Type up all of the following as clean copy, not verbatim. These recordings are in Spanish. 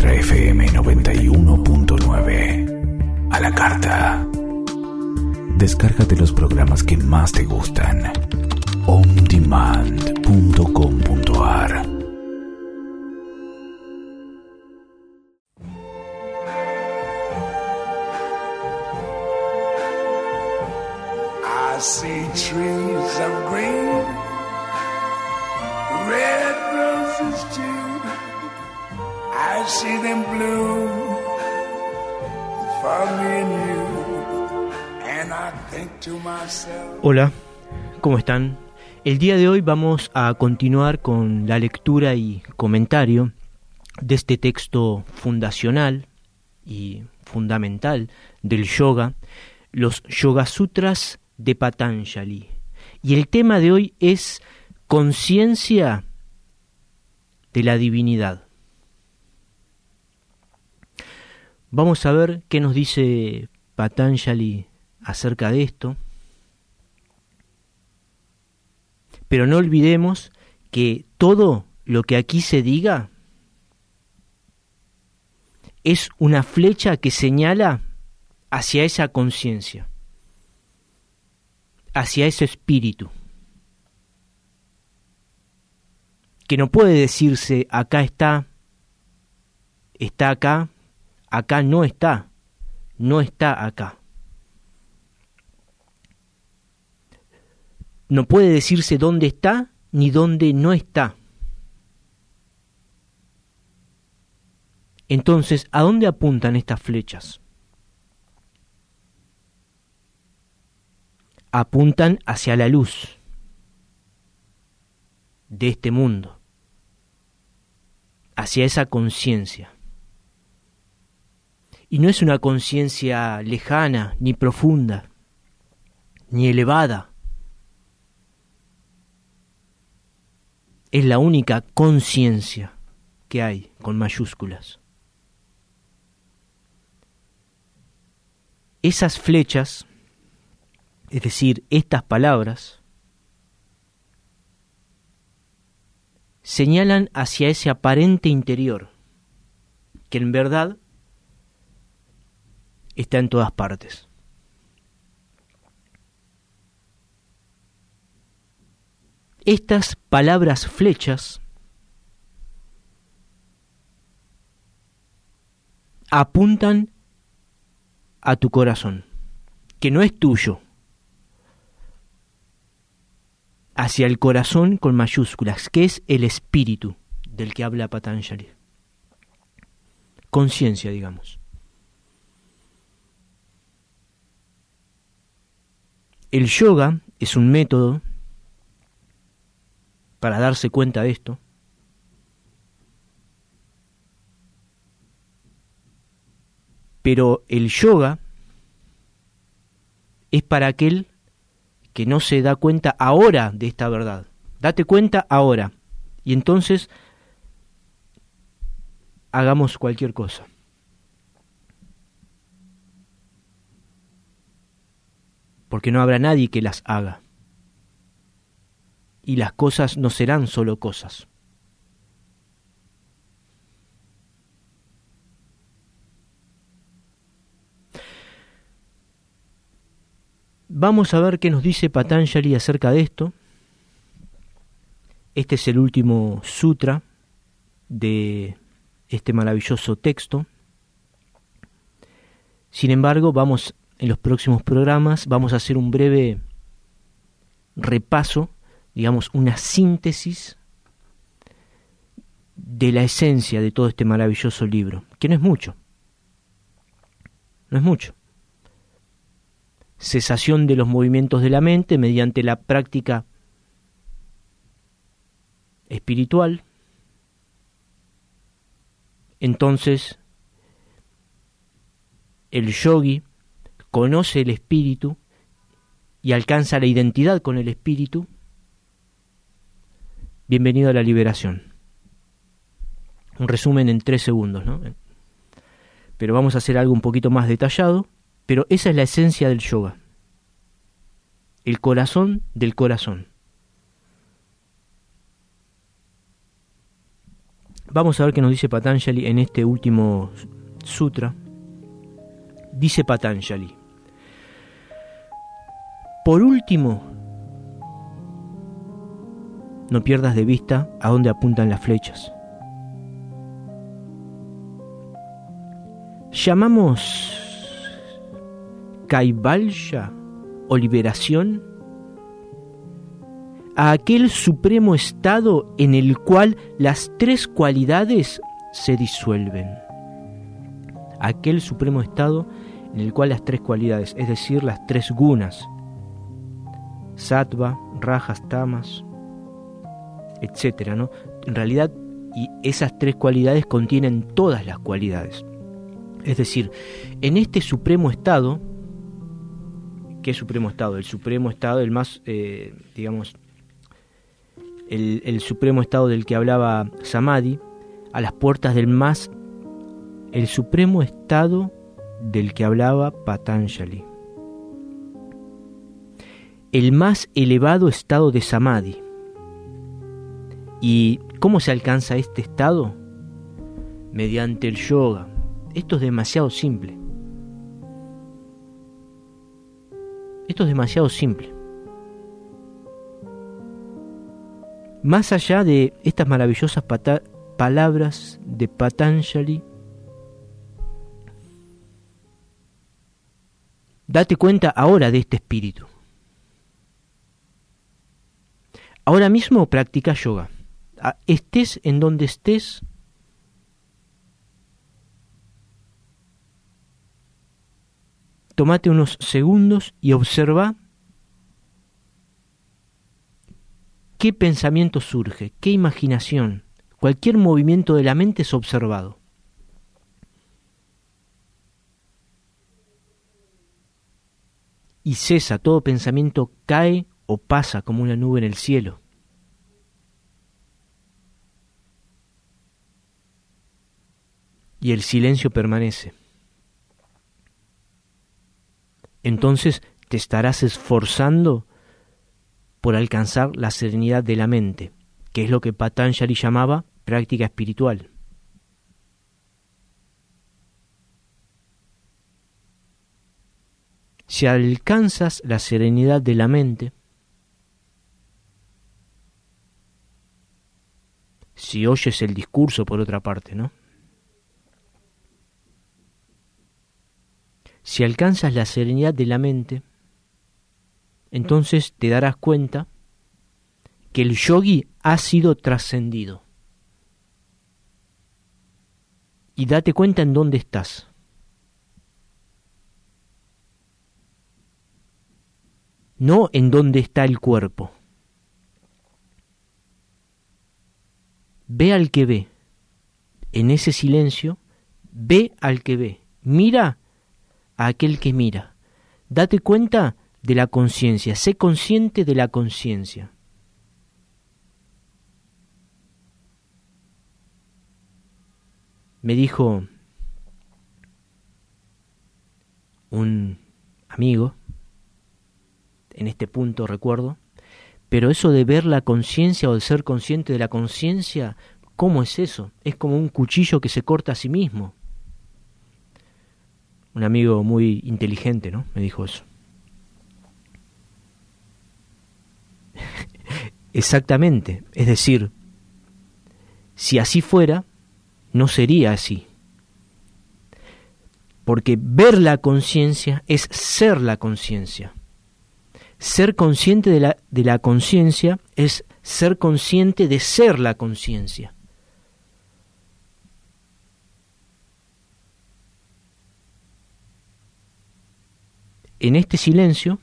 Ultra FM 91.9. A la carta. Descárgate los programas que más te gustan. ondemand.com.ar. I see trees of green, red roses too. I see them bloom for me and you. And I think to myself. Hola, ¿cómo están? El día de hoy vamos a continuar con la lectura y comentario de este texto fundacional y fundamental del yoga, los Yoga Sutras de Patanjali. Y el tema de hoy es conciencia de la divinidad. Vamos a ver qué nos dice Patanjali acerca de esto. Pero no olvidemos que todo lo que aquí se diga es una flecha que señala hacia esa conciencia, hacia ese espíritu, que no puede decirse acá está acá, acá no está acá. No puede decirse dónde está ni dónde no está. Entonces, ¿a dónde apuntan estas flechas? Apuntan hacia la luz de este mundo, hacia esa conciencia. Y no es una conciencia lejana, ni profunda, ni elevada. Es la única conciencia que hay, con mayúsculas. Esas flechas, es decir, estas palabras, señalan hacia ese aparente interior, que en verdad está en todas partes. Estas palabras flechas apuntan a tu corazón, que no es tuyo, hacia el corazón con mayúsculas, que es el espíritu del que habla Patanjali. Conciencia, digamos. El yoga es un método para darse cuenta de esto. Pero el yoga es para aquel que no se da cuenta ahora de esta verdad. Date cuenta ahora. Y entonces hagamos cualquier cosa. Porque no habrá nadie que las haga. Y las cosas no serán solo cosas. Vamos a ver qué nos dice Patanjali acerca de esto. Este es el último sutra de este maravilloso texto. Sin embargo, en los próximos programas vamos a hacer un breve repaso, digamos, una síntesis de la esencia de todo este maravilloso libro, que no es mucho. No es mucho. Cesación de los movimientos de la mente mediante la práctica espiritual. Entonces, el yogi conoce el espíritu y alcanza la identidad con el espíritu. Bienvenido a la liberación. Un resumen en 3 segundos, ¿no? Pero vamos a hacer algo un poquito más detallado. Pero esa es la esencia del yoga. El corazón del corazón. Vamos a ver qué nos dice Patanjali en este último sutra. Dice Patanjali: por último, no pierdas de vista a dónde apuntan las flechas. Llamamos Kaivalya o liberación a aquel supremo estado en el cual las tres cualidades se disuelven. Aquel supremo estado en el cual las tres cualidades, es decir, las tres gunas, sattva, rajas, tamas, etcétera, ¿no? En realidad, y esas tres cualidades contienen todas las cualidades. Es decir, en este supremo estado, ¿qué supremo estado? El supremo estado, el más, digamos, el supremo estado del que hablaba Samadhi, a las puertas del más, el supremo estado del que hablaba Patanjali. El más elevado estado de Samadhi. ¿Y cómo se alcanza este estado? Mediante el yoga. Esto es demasiado simple. Esto es demasiado simple. Más allá de estas maravillosas palabras de Patanjali, date cuenta ahora de este espíritu. Ahora mismo practica yoga. Estés en donde estés, tómate unos segundos y observa qué pensamiento surge, qué imaginación. Cualquier movimiento de la mente es observado. Y cesa, todo pensamiento cae o pasa como una nube en el cielo. Y el silencio permanece. Entonces te estarás esforzando por alcanzar la serenidad de la mente, que es lo que Patanjali llamaba práctica espiritual. Si alcanzas la serenidad de la mente, si oyes el discurso por otra parte, ¿no? Si alcanzas la serenidad de la mente, entonces te darás cuenta que el yogi ha sido trascendido. Y date cuenta en dónde estás. No en dónde está el cuerpo. Ve al que ve. En ese silencio, ve al que ve. Mira a aquel que mira. Date cuenta de la conciencia. Sé consciente de la conciencia. Me dijo un amigo, en este punto recuerdo, pero eso de ver la conciencia o de ser consciente de la conciencia, ¿cómo es eso? Es como un cuchillo que se corta a sí mismo. Un amigo muy inteligente, ¿no? Me dijo eso. Exactamente, es decir, si así fuera, no sería así. Porque ver la conciencia es ser la conciencia. Ser consciente de la conciencia es ser consciente de ser la conciencia. En este silencio,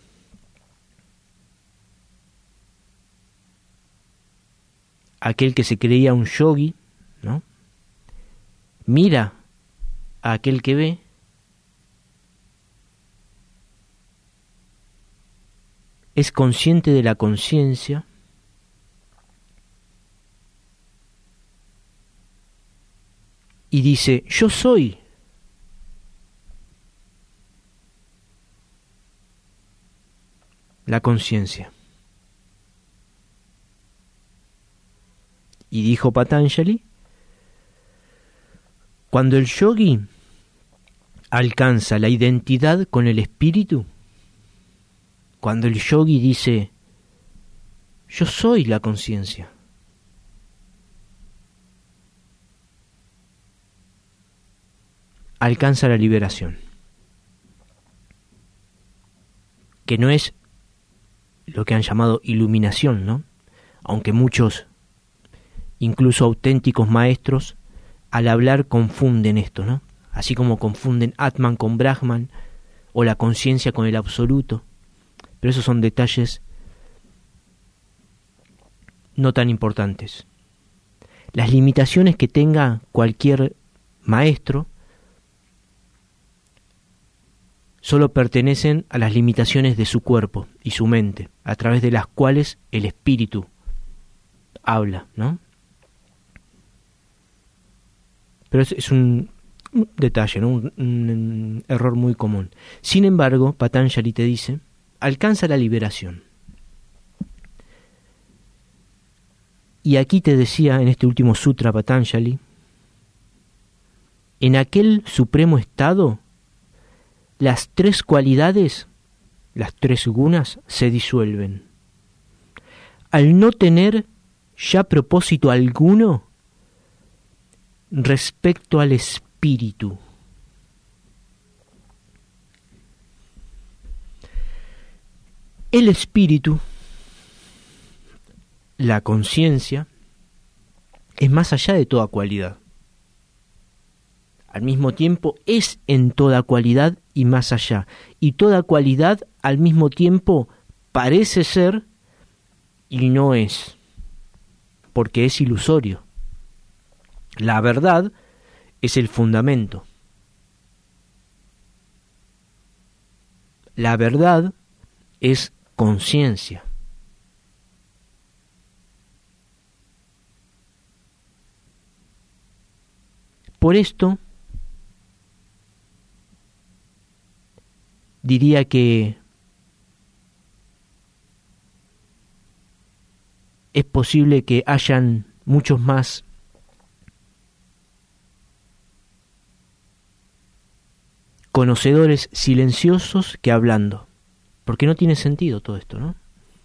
aquel que se creía un yogi, ¿no?, mira a aquel que ve, es consciente de la conciencia y dice, yo soy. La conciencia. Y dijo Patanjali, Cuando el yogi alcanza la identidad con el espíritu, cuando el yogi dice, yo soy la conciencia, alcanza la liberación, que no es lo que han llamado iluminación, ¿no? Aunque muchos, incluso auténticos maestros, al hablar confunden esto, ¿no? Así como confunden Atman con Brahman o la conciencia con el absoluto. Pero esos son detalles no tan importantes. Las limitaciones que tenga cualquier maestro solo pertenecen a las limitaciones de su cuerpo y su mente, a través de las cuales el espíritu habla, ¿no? Pero es un detalle, ¿no? Un error muy común. Sin embargo, Patanjali te dice, alcanza la liberación. Y aquí te decía, en este último sutra Patanjali, en aquel supremo estado, las tres cualidades, las tres gunas, se disuelven. Al no tener ya propósito alguno respecto al espíritu. El espíritu, la conciencia, es más allá de toda cualidad. Al mismo tiempo es en toda cualidad y más allá. Y toda cualidad al mismo tiempo parece ser y no es, porque es ilusorio. La verdad es el fundamento. La verdad es conciencia. Por esto, diría que es posible que hayan muchos más conocedores silenciosos que hablando, porque no tiene sentido todo esto, ¿no?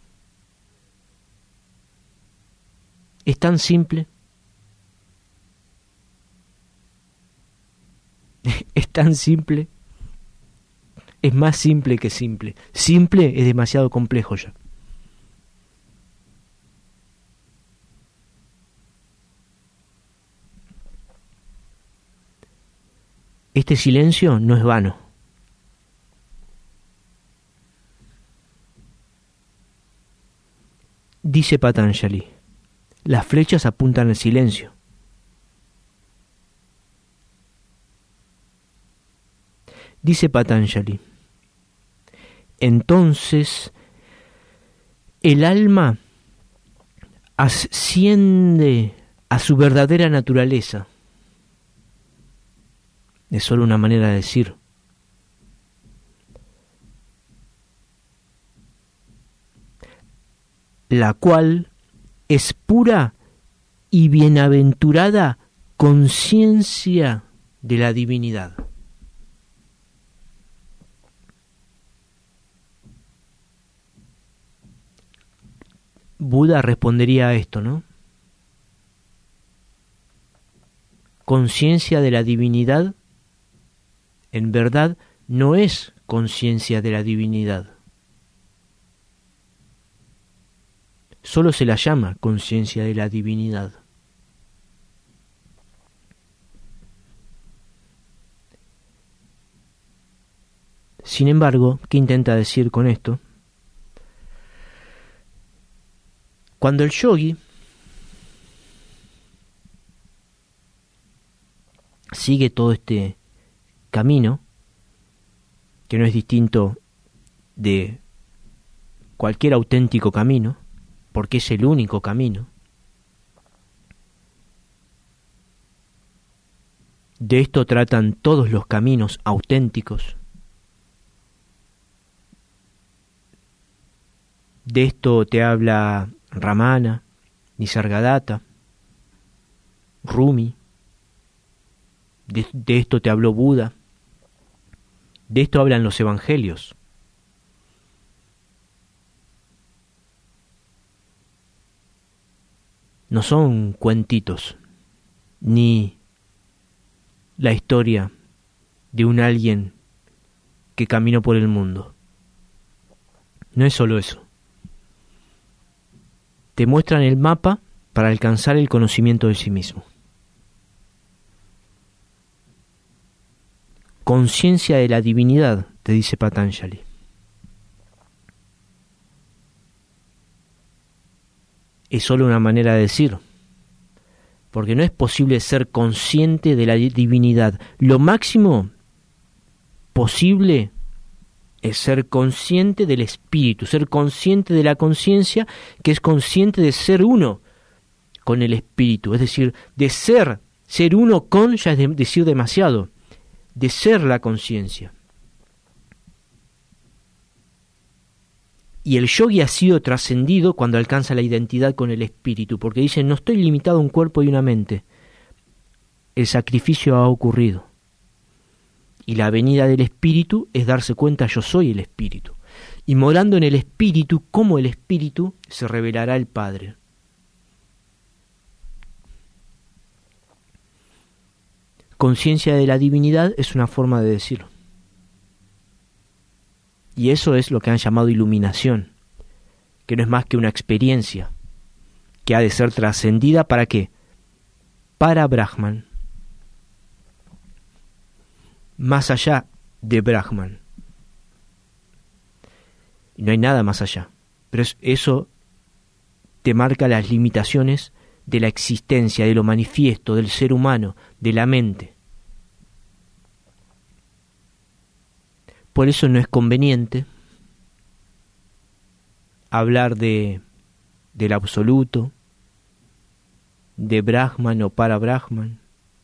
Es tan simple, es tan simple, es más simple que simple. Simple es demasiado complejo ya. Este silencio no es vano. Dice Patanjali, las flechas apuntan al silencio. Dice Patanjali, entonces el alma asciende a su verdadera naturaleza. Es solo una manera de decir. La cual es pura y bienaventurada conciencia de la divinidad. Buda respondería a esto, ¿no? Conciencia de la divinidad, en verdad, no es conciencia de la divinidad. Solo se la llama conciencia de la divinidad. Sin embargo, ¿qué intenta decir con esto? Cuando el yogi sigue todo este camino, que no es distinto de cualquier auténtico camino, porque es el único camino, de esto tratan todos los caminos auténticos, de esto te habla Ramana, Nisargadatta, Rumi, De esto te habló Buda. De esto hablan los evangelios. No son cuentitos, ni la historia de un alguien que caminó por el mundo. No es solo eso. Te muestran el mapa para alcanzar el conocimiento de sí mismo. Conciencia de la divinidad, te dice Patanjali. Es solo una manera de decir, porque no es posible ser consciente de la divinidad. Lo máximo posible es ser consciente del espíritu, ser consciente de la conciencia, que es consciente de ser uno con el espíritu, es decir, de ser uno con, ya es decir demasiado, de ser la conciencia. Y el yogi ha sido trascendido cuando alcanza la identidad con el espíritu, porque dice, no estoy limitado a un cuerpo y una mente. El sacrificio ha ocurrido. Y la venida del espíritu es darse cuenta, yo soy el espíritu. Y morando en el espíritu, como el espíritu, se revelará el Padre. Conciencia de la divinidad es una forma de decirlo. Y eso es lo que han llamado iluminación, que no es más que una experiencia, que ha de ser trascendida ¿para qué? Para Brahman, más allá de Brahman. Y no hay nada más allá, pero eso te marca las limitaciones de la existencia, de lo manifiesto, del ser humano, de la mente. Por eso no es conveniente hablar del absoluto, de Brahman o para Brahman.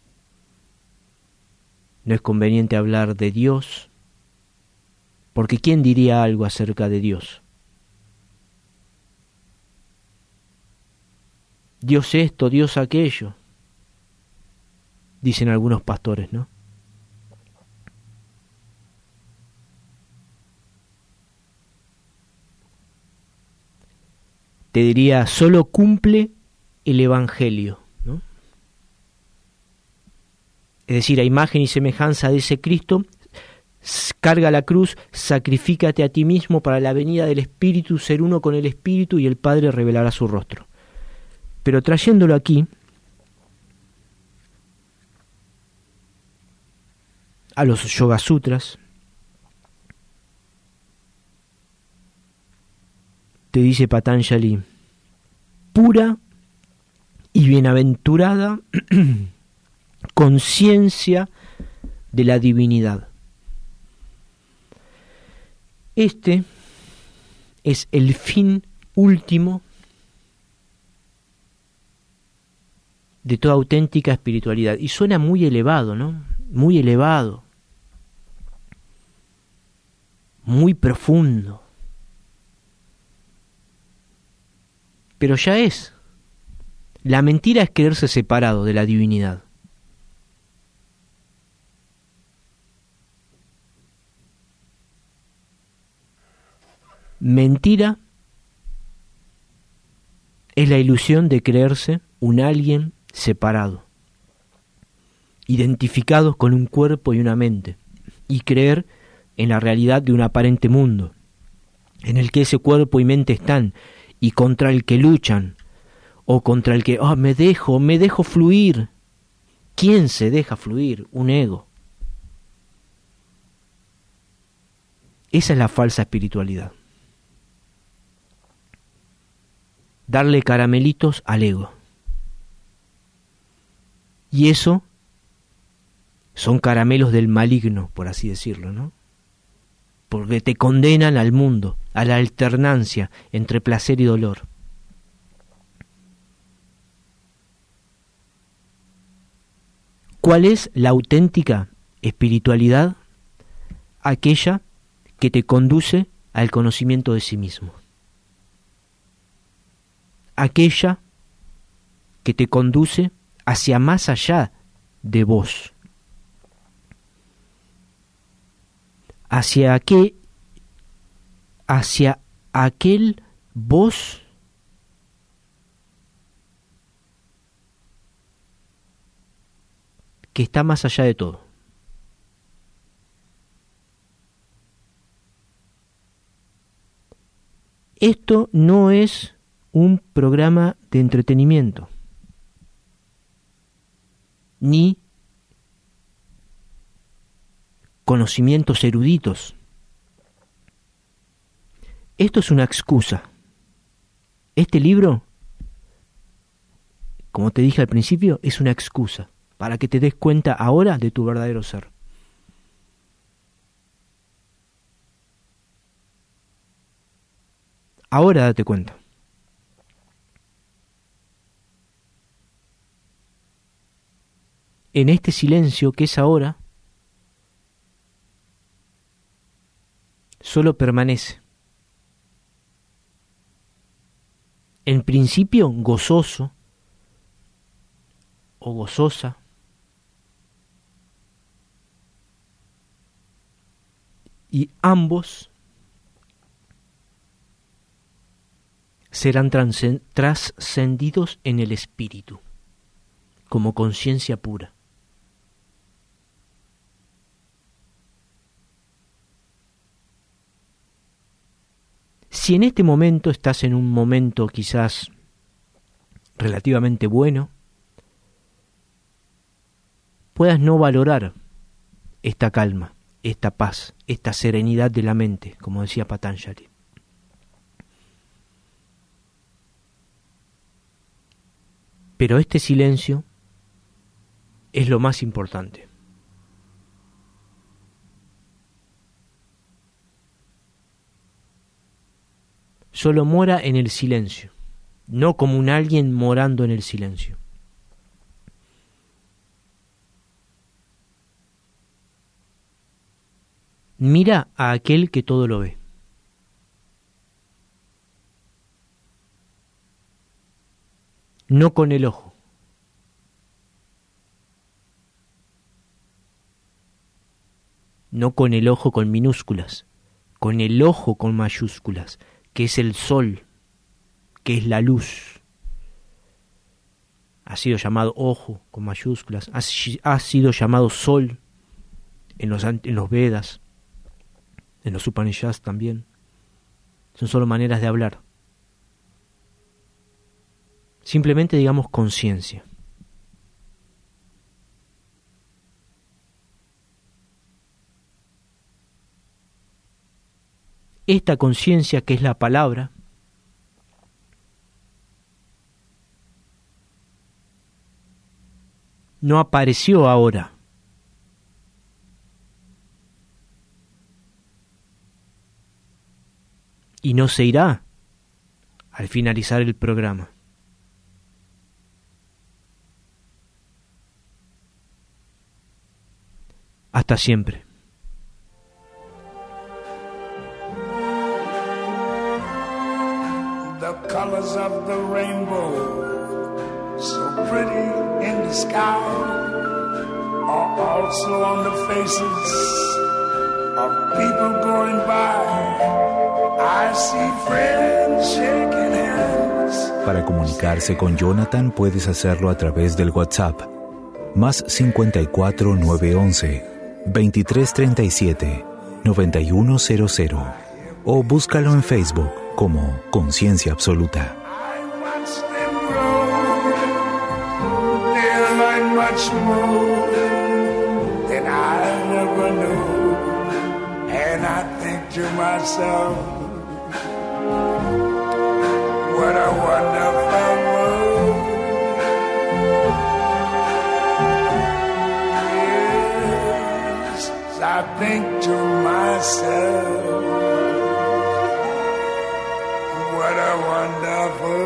No es conveniente hablar de Dios, porque ¿quién diría algo acerca de Dios? Dios esto, Dios aquello, dicen algunos pastores, ¿no? Te diría, solo cumple el Evangelio, ¿no? Es decir, a imagen y semejanza de ese Cristo, carga la cruz, sacrifícate a ti mismo para la venida del Espíritu, ser uno con el Espíritu y el Padre revelará su rostro. Pero trayéndolo aquí, a los Yoga Sutras, te dice Patanjali, pura y bienaventurada conciencia de la divinidad. Este es el fin último de toda auténtica espiritualidad. Y suena muy elevado, ¿no? Muy elevado, muy profundo. Pero ya es. La mentira es creerse separado de la divinidad. Mentira es la ilusión de creerse un alguien separado, identificados con un cuerpo y una mente, y creer en la realidad de un aparente mundo, en el que ese cuerpo y mente están, y contra el que luchan, o contra el que, me dejo fluir. ¿Quién se deja fluir? Un ego. Esa es la falsa espiritualidad. Darle caramelitos al ego. Y eso son caramelos del maligno, por así decirlo, ¿no? Porque te condenan al mundo, a la alternancia entre placer y dolor. ¿Cuál es la auténtica espiritualidad? Aquella que te conduce al conocimiento de sí mismo. Aquella que te conduce hacia más allá de vos, hacia aquel vos que está más allá de todo. Esto no es un programa de entretenimiento, ni conocimientos eruditos. Esto es una excusa. Este libro, como te dije al principio, es una excusa para que te des cuenta ahora de tu verdadero ser. Ahora date cuenta. En este silencio que es ahora, solo permanece. En principio gozoso o gozosa, y ambos serán trascendidos en el espíritu, como conciencia pura. Si en este momento estás en un momento quizás relativamente bueno, puedas no valorar esta calma, esta paz, esta serenidad de la mente, como decía Patanjali. Pero este silencio es lo más importante. Solo mora en el silencio, no como un alguien morando en el silencio. Mira a aquel que todo lo ve. No con el ojo. No con el ojo con minúsculas, con el ojo con mayúsculas, que es el sol, que es la luz. Ha sido llamado ojo con mayúsculas, ha sido llamado sol en los Vedas, en los Upanishads también. Son solo maneras de hablar. Simplemente digamos conciencia. Esta conciencia que es la palabra no apareció ahora. Y no se irá al finalizar el programa. Hasta siempre. The colors of the rainbow, so pretty in the sky, are also on the faces of people going by. I see friends shaking hands. Para comunicarse con Jonathan puedes hacerlo a través del WhatsApp más 54 911 2337 9100 o búscalo en Facebook como Conciencia Absoluta. What a wonderful world. Yes, I think to myself, what a wonderful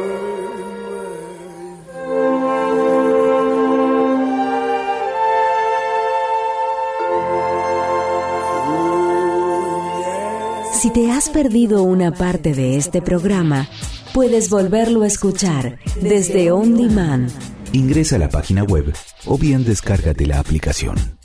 world. Si te has perdido una parte de este programa, puedes volverlo a escuchar desde On Demand. Ingresa a la página web o bien descárgate la aplicación.